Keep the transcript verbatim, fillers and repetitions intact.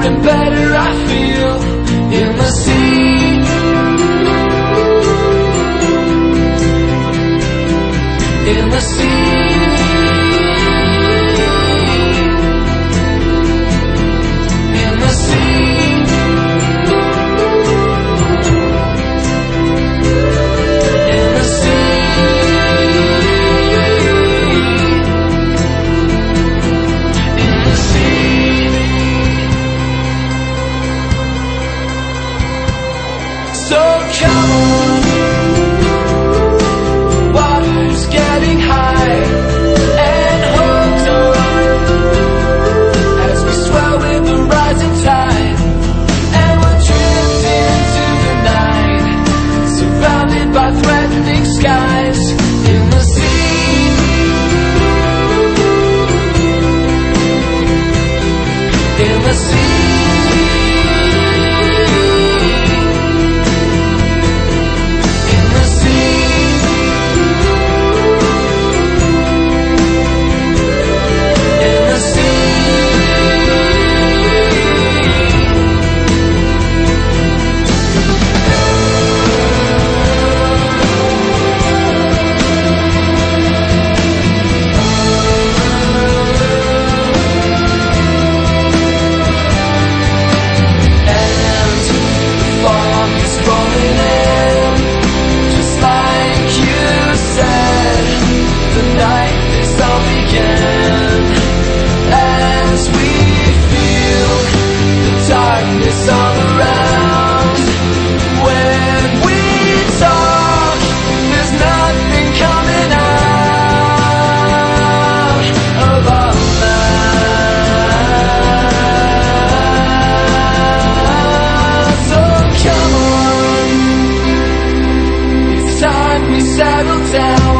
something better I feel in the sea. In the sea. In the sea. In the sea. In the sea. So come on, water's getting high and hopes are on as we swell with the rising tide, and we're drifting into the night, surrounded by threatening skies. In the sea. In the sea. All around. When we talk, there's nothing coming out of our mouths. So come on, it's time we settle down.